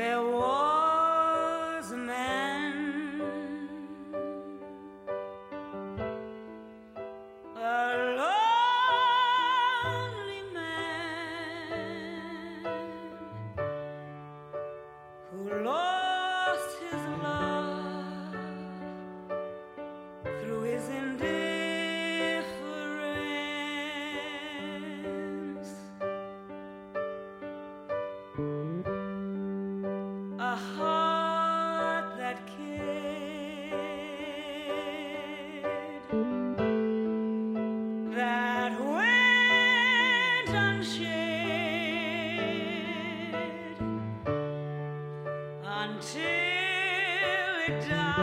There was a man, a lonely man, who lost his love through his indifference. A heart that cared, that went unshared until it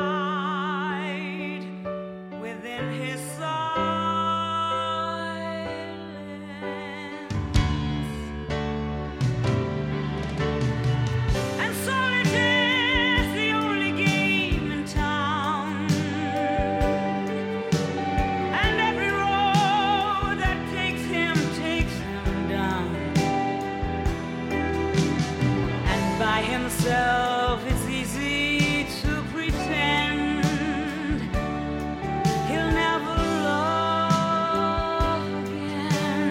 died within his silence. And solitaire's the only game in town, and every road that takes him down. And by himself it's easy to pretend he'll never love again.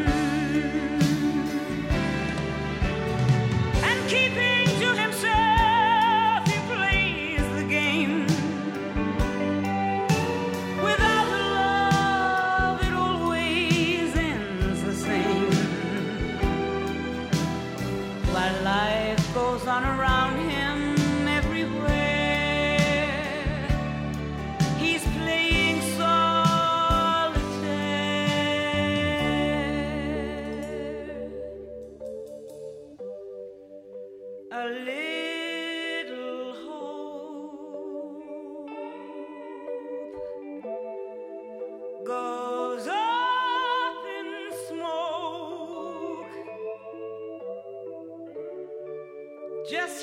And keeping to himself, he plays the game. Without love, it always ends the same. While life goes on around him everywhere, he's playing solitaire. A little hope goes up in smoke. Just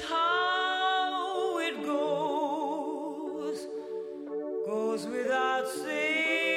how it goes without saying.